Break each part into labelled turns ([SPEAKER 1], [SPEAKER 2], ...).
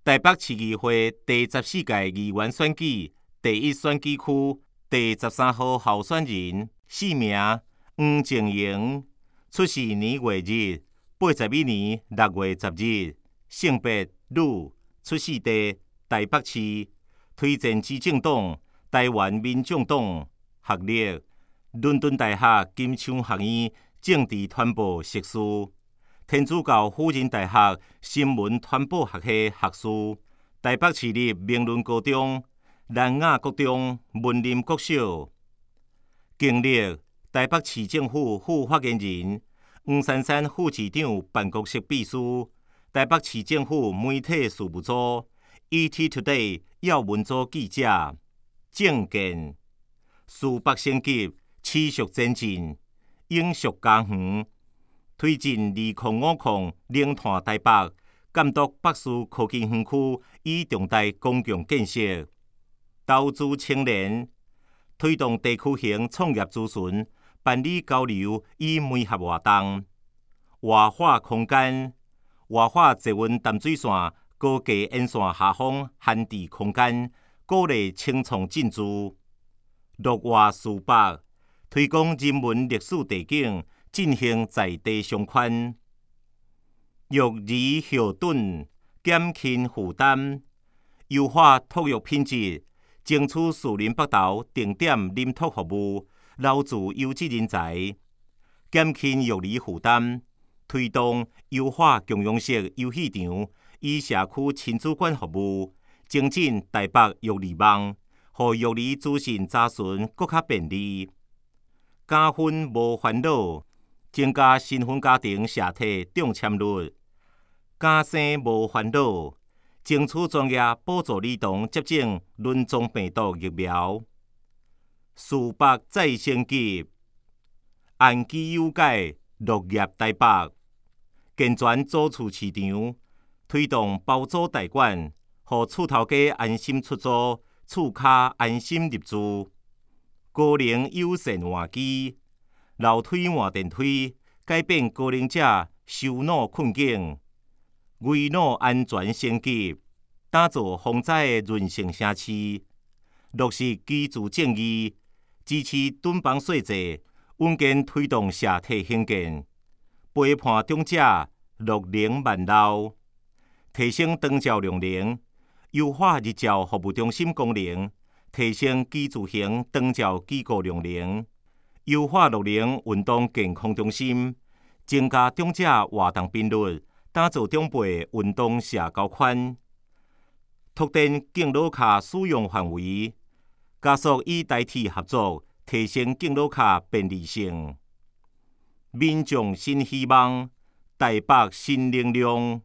[SPEAKER 1] 台北市议会第14届议员选举第1选举区第13号候选人姓名黄静莹，出世年月日81年6月10日，性别女，出世地台北市，推荐之政党台湾民众党，学历伦敦大学金枪学院政治传播硕士，天主教辅仁大学新闻传播学系学士，台北市立明伦高中、南雅国中、文林国小。经历台北市政府副发言人、黄珊珊副市长办公室秘书、台北市政府媒体事务组、ET-Today 要闻组记者。政见：司法升级，持续前进，永续家园，推进2050零碳台北，监督北市科技园区与重大公共建设。投资青年，推动地区型创业咨询，办理交流与媒合活动。活化空间，活化捷运淡水线高架沿线下方闲置空间，鼓励青创进驻。绿化书北，推广人文历史地景，振兴在地商圈。育儿后盾，减轻负担，优化托育品质，争取士林北投定点临托服务，留住优质人才，减轻育儿负担，推动优化共用式游戏场与社区亲子馆服务，精进台北育儿网，互育儿资讯查询更较便利。加分无烦恼，增加新婚家庭社体中签率。加生无烦恼，争取专业补助儿童接种轮状病毒疫苗。事北再升级，安居有改，乐业台北，健全租厝市场，推动包租代管，互厝头家安心出租，厝卡安心入住。高龄友善换机，楼梯换电梯，改变高龄者收脑困境。危脑安全升级，打造防灾的韧性城市，落实居住正义，支持囤房税制，稳健推动社体兴建，陪伴长者乐龄慢老，提升长照量能，优化日照服务中心功能，提升居住型长照机构量能，优化乐龄运动健康中心，增加长者活动频率。打造长辈运动社交圈，拓展敬老卡使用范围，加速与台铁合作，提升敬老卡便利性。民众新希望，台北新能量。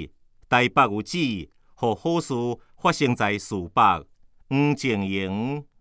[SPEAKER 1] 台北有志，互好事发生在事北。黄静莹。